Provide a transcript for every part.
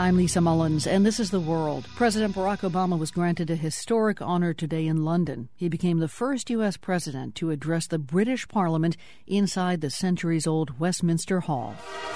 I'm Lisa Mullins, and this is The World. President Barack Obama was granted a historic honor today in London. He became the first U.S. president to address the British Parliament inside the centuries-old Westminster Hall.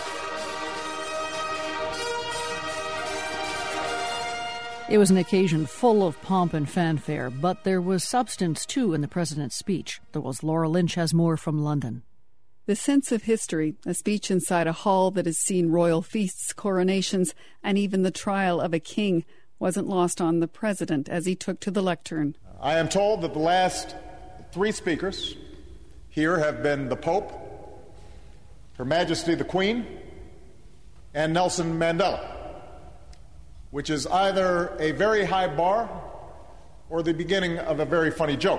It was an occasion full of pomp and fanfare, but there was substance, too, in the president's speech. The World's Laura Lynch has more from London. The sense of history, a speech inside a hall that has seen royal feasts, coronations, and even the trial of a king, wasn't lost on the president as he took to the lectern. I am told that the last three speakers here have been the Pope, Her Majesty the Queen, and Nelson Mandela, which is either a very high bar or the beginning of a very funny joke.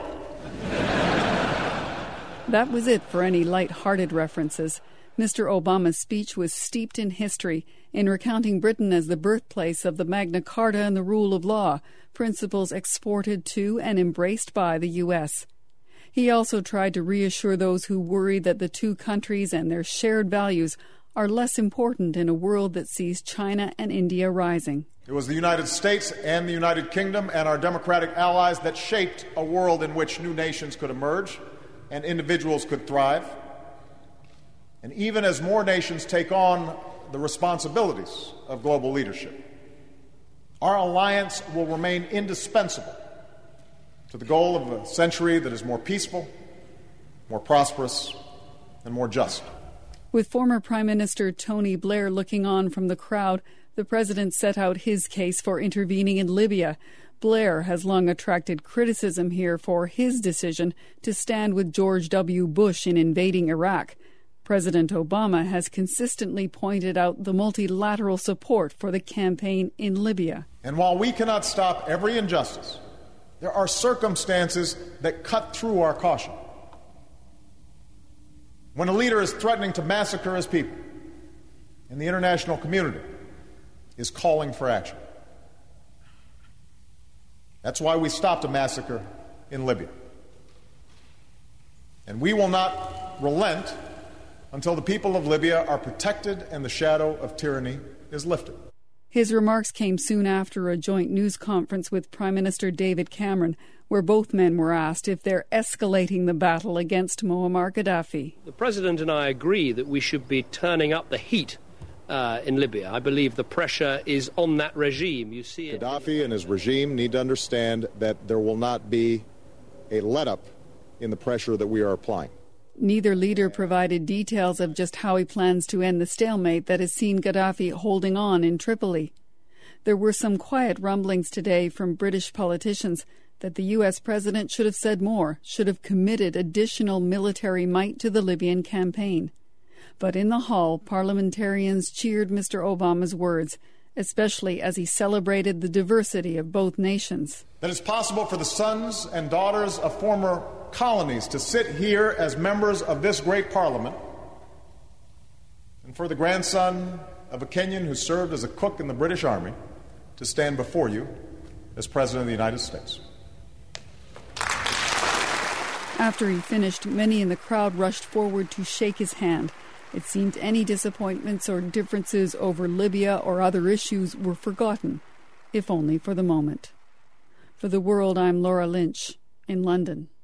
That was it for any light-hearted references. Mr. Obama's speech was steeped in history, in recounting Britain as the birthplace of the Magna Carta and the rule of law, principles exported to and embraced by the U.S. He also tried to reassure those who worry that the two countries and their shared values are less important in a world that sees China and India rising. It was the United States and the United Kingdom and our democratic allies that shaped a world in which new nations could emerge and individuals could thrive. And even as more nations take on the responsibilities of global leadership, our alliance will remain indispensable to the goal of a century that is more peaceful, more prosperous, and more just. With former Prime Minister Tony Blair looking on from the crowd, the president set out his case for intervening in Libya. Blair has long attracted criticism here for his decision to stand with George W. Bush in invading Iraq. President Obama has consistently pointed out the multilateral support for the campaign in Libya. And while we cannot stop every injustice, there are circumstances that cut through our caution. When a leader is threatening to massacre his people, and the international community is calling for action. That's why we stopped a massacre in Libya. And we will not relent until the people of Libya are protected and the shadow of tyranny is lifted. His remarks came soon after a joint news conference with Prime Minister David Cameron, where both men were asked if they're escalating the battle against Muammar Gaddafi. The President and I agree that we should be turning up the heat in Libya. I believe the pressure is on that regime. You see it. Gaddafi and his regime need to understand that there will not be a let-up in the pressure that we are applying. Neither leader provided details of just how he plans to end the stalemate that has seen Gaddafi holding on in Tripoli. There were some quiet rumblings today from British politicians that the U.S. president should have said more, should have committed additional military might to the Libyan campaign. But in the hall, parliamentarians cheered Mr. Obama's words, especially as he celebrated the diversity of both nations. That it's possible for the sons and daughters of former colonies to sit here as members of this great parliament, and for the grandson of a Kenyan who served as a cook in the British Army to stand before you as President of the United States. After he finished, many in the crowd rushed forward to shake his hand. It seemed any disappointments or differences over Libya or other issues were forgotten, if only for the moment. For The World, I'm Laura Lynch in London.